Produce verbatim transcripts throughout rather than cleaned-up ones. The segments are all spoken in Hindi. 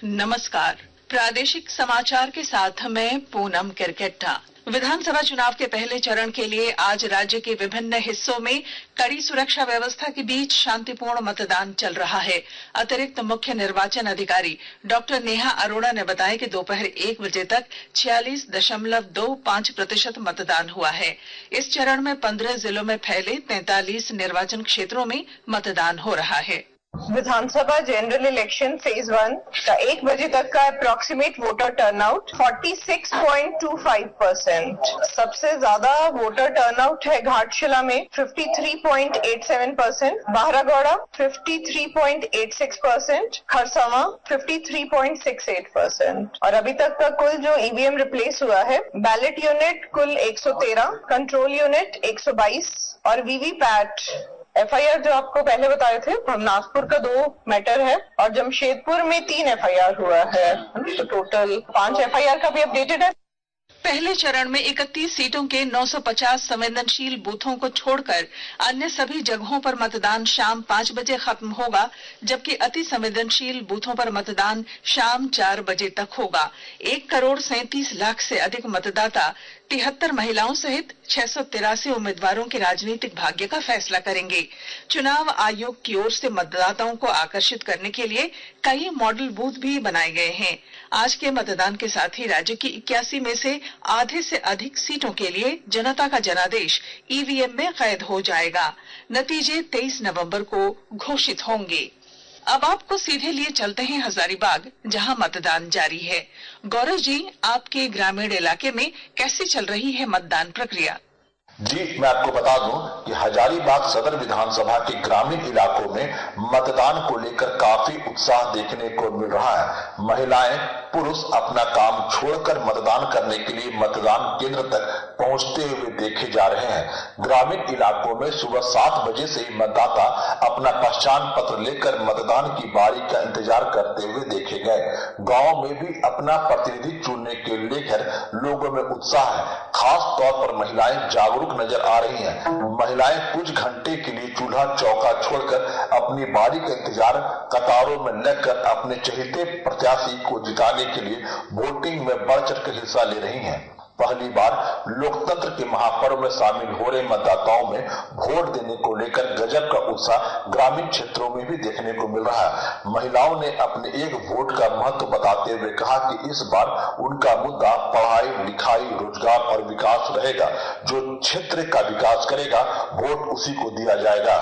नमस्कार, प्रादेशिक समाचार के साथ मैं पूनम किरकेट्टा। विधानसभा चुनाव के पहले चरण के लिए आज राज्य के विभिन्न हिस्सों में कड़ी सुरक्षा व्यवस्था के बीच शांतिपूर्ण मतदान चल रहा है। अतिरिक्त मुख्य निर्वाचन अधिकारी डॉक्टर नेहा अरोड़ा ने बताया कि दोपहर एक बजे तक छियालीस दशमलव दो पांच प्रतिशत मतदान हुआ है। इस चरण में पंद्रह जिलों में फैले तैंतालीस निर्वाचन क्षेत्रों में मतदान हो रहा है। विधानसभा जनरल इलेक्शन फेज वन का एक बजे तक का अप्रोक्सीमेट वोटर टर्नआउट छियालीस पॉइंट दो पांच परसेंट। सबसे ज्यादा वोटर टर्नआउट है घाटशिला में तिरेपन पॉइंट आठ सात परसेंट, बाहरागौड़ा तिरेपन पॉइंट आठ छह परसेंट, खरसावां तिरेपन पॉइंट छह आठ परसेंट। और अभी तक का कुल जो ईवीएम रिप्लेस हुआ है, बैलेट यूनिट कुल एक सौ तेरह, कंट्रोल यूनिट एक सौ बाईस और वीवीपैट एफआईआर जो आपको पहले बताए थे, नागपुर का दो मैटर है और जमशेदपुर में तीन एफआईआर हुआ है, तो टोटल पांच एफआईआर का भी अपडेटेड है। पहले चरण में इकतीस सीटों के नौ सौ पचास संवेदनशील बूथों को छोड़कर अन्य सभी जगहों पर मतदान शाम पांच बजे खत्म होगा, जबकि अति संवेदनशील बूथों पर मतदान शाम चार बजे तक होगा। एक करोड़ सैंतीस लाख से अधिक मतदाता तिहत्तर महिलाओं सहित छह सौ तिरासी उम्मीदवारों के राजनीतिक भाग्य का फैसला करेंगे। चुनाव आयोग की ओर से मतदाताओं को आकर्षित करने के लिए कई मॉडल बूथ भी बनाए गए हैं। आज के मतदान के साथ ही राज्य की इक्यासी में से आधे से अधिक सीटों के लिए जनता का जनादेश ईवीएम में कैद हो जाएगा। नतीजे तेईस नवंबर को घोषित होंगे। अब आपको सीधे लिए चलते हैं हजारीबाग, जहां मतदान जारी है। गौरव जी, आपके ग्रामीण इलाके में कैसी चल रही है मतदान प्रक्रिया? जी, मैं आपको बता दूं कि हजारीबाग सदर विधानसभा के ग्रामीण इलाकों में मतदान को लेकर काफी उत्साह देखने को मिल रहा है। महिलाएं, पुरुष अपना काम छोड़कर मतदान करने के लिए मतदान केंद्र तक पहुंचते हुए देखे जा रहे हैं। ग्रामीण इलाकों में सुबह सात बजे से ही मतदाता अपना पहचान पत्र लेकर मतदान की बारी का इंतजार करते हुए देखे गए। गाँव में भी अपना प्रतिनिधि चुनने के लेकर लोगों में उत्साह है। खास तौर पर महिलाएं जागरूक नजर आ रही हैं। महिलाएं कुछ घंटे के लिए चूल्हा चौका छोड़कर अपनी बारी का इंतजार कतारों में लगकर अपने चहेते प्रत्याशी को जिताने के लिए वोटिंग में बढ़ चढ़ कर हिस्सा ले रही हैं। पहली बार लोकतंत्र के महापर्व में शामिल हो रहे मतदाताओं में वोट देने को लेकर गजब का उत्साह ग्रामीण क्षेत्रों में भी देखने को मिल रहा है। महिलाओं ने अपने एक वोट का महत्व बताते हुए कहा कि इस बार उनका मुद्दा पढ़ाई लिखाई, रोजगार और विकास रहेगा। जो क्षेत्र का विकास करेगा, वोट उसी को दिया जाएगा।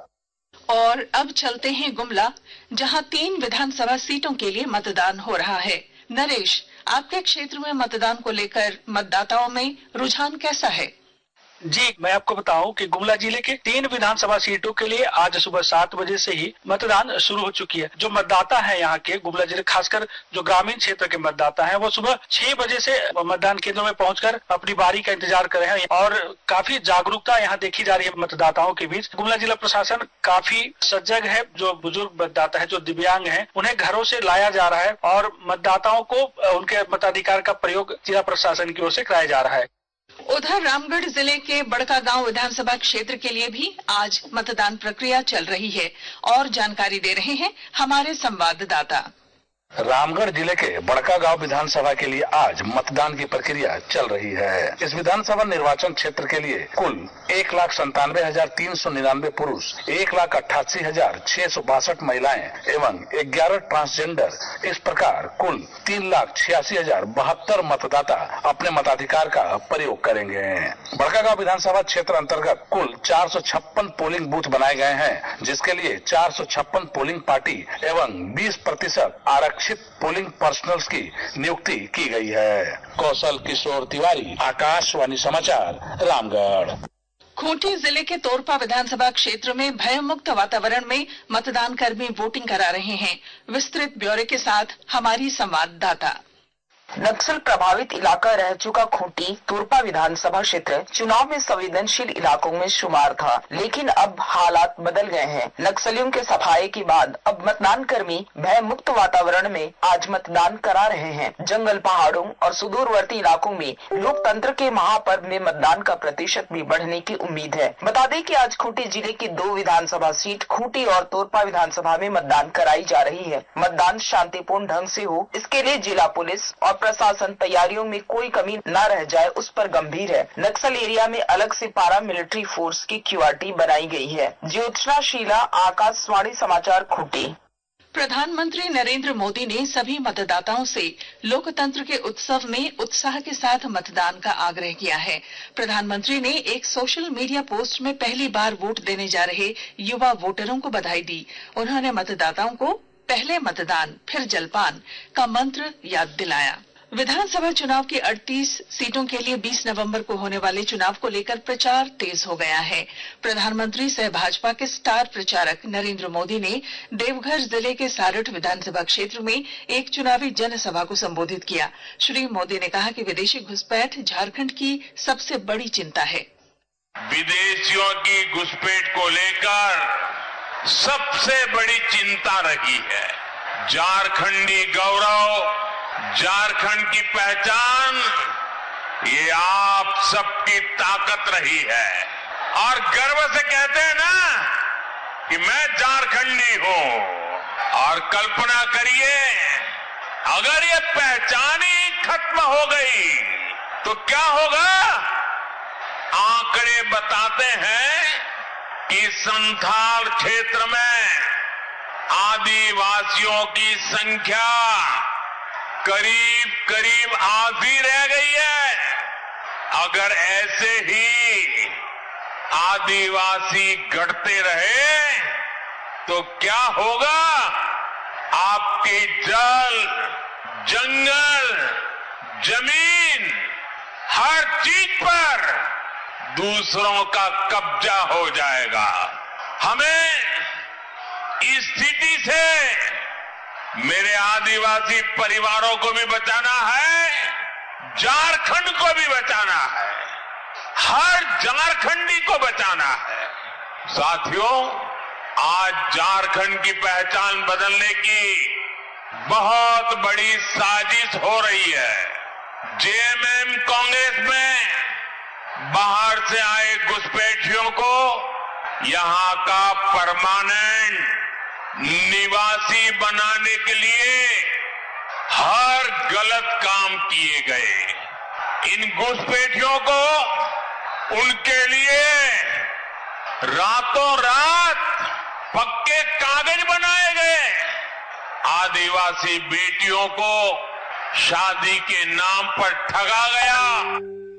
और अब चलते हैं गुमला, जहां तीन विधानसभा सीटों के लिए मतदान हो रहा है। नरेश, आपके क्षेत्र में मतदान को लेकर मतदाताओं में रुझान कैसा है? जी, मैं आपको बताऊं कि गुमला जिले के तीन विधानसभा सीटों के लिए आज सुबह सात बजे से ही मतदान शुरू हो चुकी है। जो मतदाता है यहाँ के गुमला जिले, खासकर जो ग्रामीण क्षेत्र के मतदाता हैं, वो सुबह छह बजे से मतदान केंद्रों में पहुंचकर अपनी बारी का इंतजार कर रहे हैं और काफी जागरूकता यहाँ देखी जा रही है मतदाताओं के बीच। गुमला जिला प्रशासन काफी सजग है। जो बुजुर्ग मतदाता है, जो दिव्यांग है, उन्हें घरों से लाया जा रहा है और मतदाताओं को उनके मताधिकार का प्रयोग जिला प्रशासन की ओर से कराया जा रहा है। उधर रामगढ़ जिले के बड़कागांव विधानसभा क्षेत्र के लिए भी आज मतदान प्रक्रिया चल रही है और जानकारी दे रहे हैं हमारे संवाददाता। रामगढ़ जिले के बड़कागांव विधानसभा के लिए आज मतदान की प्रक्रिया चल रही है। इस विधानसभा निर्वाचन क्षेत्र के लिए कुल एक लाख संतानवे हजार तीन सौ निन्यानवे पुरुष, एक लाख अट्ठासी हजार छह सौ बासठ महिलाएं एवं ग्यारह ट्रांसजेंडर, इस प्रकार कुल तीन लाख छियासी हजार बहत्तर मतदाता अपने मताधिकार का प्रयोग करेंगे। बड़कागांव विधानसभा क्षेत्र अंतर्गत कुल चार सौ छप्पन पोलिंग बूथ बनाए गए हैं, जिसके लिए चार सौ छप्पन पोलिंग पार्टी एवं बीस प्रतिशत आरक्षण पोलिंग पर्सनल्स की नियुक्ति की गई है। कौशल किशोर तिवारी, आकाशवाणी समाचार, रामगढ़। खूंटी जिले के तोरपा विधानसभा क्षेत्र में भयमुक्त वातावरण में मतदान कर्मी वोटिंग करा रहे हैं। विस्तृत ब्यौरे के साथ हमारी संवाददाता। नक्सल प्रभावित इलाका रह चुका खूंटी तोरपा विधानसभा क्षेत्र चुनाव में संवेदनशील इलाकों में शुमार था, लेकिन अब हालात बदल गए हैं। नक्सलियों के सफाये के बाद अब मतदान कर्मी भय मुक्त वातावरण में आज मतदान करा रहे हैं। जंगल, पहाड़ों और सुदूरवर्ती इलाकों में लोकतंत्र के महापर्व में मतदान का प्रतिशत भी बढ़ने की उम्मीद है। बता दें कि आज खूंटी जिले की दो विधानसभा सीट खूंटी और तोरपा विधानसभा में मतदान कराई जा रही है। मतदान शांतिपूर्ण ढंग से हो, इसके लिए जिला पुलिस और प्रशासन तैयारियों में कोई कमी न रह जाए उस पर गंभीर है। नक्सल एरिया में अलग से पारा मिलिट्री फोर्स की क्यूआरटी बनाई गई है। ज्योत्सना शीला, आकाशवाणी समाचार, खूंटी। प्रधानमंत्री नरेंद्र मोदी ने सभी मतदाताओं से लोकतंत्र के उत्सव में उत्साह के साथ मतदान का आग्रह किया है। प्रधानमंत्री ने एक सोशल मीडिया पोस्ट में पहली बार वोट देने जा रहे युवा वोटरों को बधाई दी। उन्होंने मतदाताओं को पहले मतदान फिर जलपान का मंत्र याद दिलाया। विधानसभा चुनाव की अड़तीस सीटों के लिए बीस नवंबर को होने वाले चुनाव को लेकर प्रचार तेज हो गया है। प्रधानमंत्री सह भाजपा के स्टार प्रचारक नरेंद्र मोदी ने देवघर जिले के सारठ विधानसभा क्षेत्र में एक चुनावी जनसभा को संबोधित किया। श्री मोदी ने कहा कि विदेशी घुसपैठ झारखंड की सबसे बड़ी चिंता है। विदेशियों की घुसपैठ को लेकर सबसे बड़ी चिंता रही है। झारखंडी गौरव, झारखंड की पहचान, ये आप सबकी ताकत रही है और गर्व से कहते हैं ना कि मैं झारखंडी हूं। और कल्पना करिए, अगर ये पहचान ही खत्म हो गई तो क्या होगा? आंकड़े बताते हैं कि संथाल क्षेत्र में आदिवासियों की संख्या करीब करीब आधी रह गई है। अगर ऐसे ही आदिवासी घटते रहे तो क्या होगा? आपकी जल, जंगल, जमीन, हर चीज पर दूसरों का कब्जा हो जाएगा। हमें इस स्थिति से मेरे आदिवासी परिवारों को भी बचाना है, झारखंड को भी बचाना है, हर झारखंडी को बचाना है। साथियों, आज झारखंड की पहचान बदलने की बहुत बड़ी साजिश हो रही है। जेएमएम कांग्रेस में बाहर से आए घुसपैठियों को यहां का परमानेंट निवासी बनाने के लिए हर गलत काम किए गए। इन घुसपैठियों को उनके लिए रातों रात पक्के कागज बनाए गए। आदिवासी बेटियों को शादी के नाम पर ठगा गया।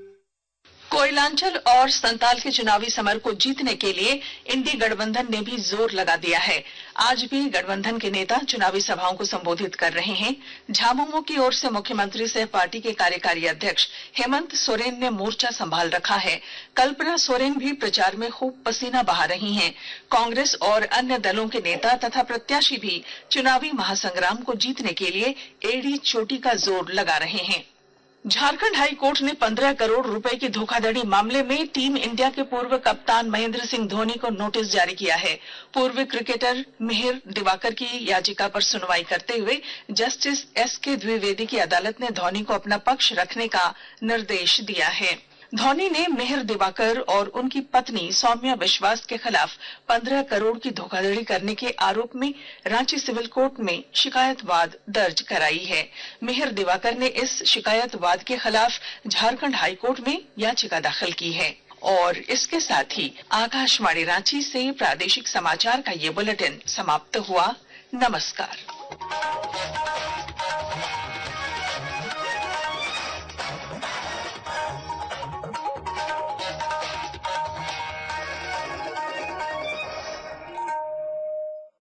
कोयलांचल और संताल के चुनावी समर को जीतने के लिए इंडी गठबंधन ने भी जोर लगा दिया है। आज भी गठबंधन के नेता चुनावी सभाओं को संबोधित कर रहे हैं। झामुमो की ओर से मुख्यमंत्री सह पार्टी के कार्यकारी अध्यक्ष हेमंत सोरेन ने मोर्चा संभाल रखा है। कल्पना सोरेन भी प्रचार में खूब पसीना बहा रही हैं। कांग्रेस और अन्य दलों के नेता तथा प्रत्याशी भी चुनावी महासंग्राम को जीतने के लिए एड़ी चोटी का जोर लगा रहे हैं। झारखंड हाई कोर्ट ने पंद्रह करोड़ रुपए की धोखाधड़ी मामले में टीम इंडिया के पूर्व कप्तान महेंद्र सिंह धोनी को नोटिस जारी किया है। पूर्व क्रिकेटर मिहिर दिवाकर की याचिका पर सुनवाई करते हुए जस्टिस एस के द्विवेदी की अदालत ने धोनी को अपना पक्ष रखने का निर्देश दिया है। धोनी ने मिहिर दिवाकर और उनकी पत्नी सौम्या विश्वास के खिलाफ पंद्रह करोड़ की धोखाधड़ी करने के आरोप में रांची सिविल कोर्ट में शिकायतवाद दर्ज कराई है। मिहिर दिवाकर ने इस शिकायतवाद के खिलाफ झारखंड हाई कोर्ट में याचिका दाखिल की है। और इसके साथ ही आकाशवाणी रांची से प्रादेशिक समाचार का ये बुलेटिन समाप्त हुआ। नमस्कार।